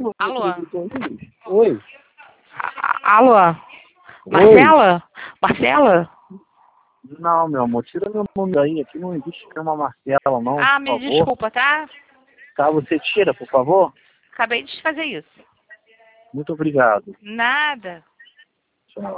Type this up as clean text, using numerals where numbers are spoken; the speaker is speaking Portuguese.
Alô? Oi. Alô? Marcela? Marcela? Não, meu amor, tira meu nome aí. Aqui não existe cama Marcela, não, Ah, por me favor. desculpa, tá? Tá, você tira, por favor? Acabei de fazer isso. Muito obrigado. Nada.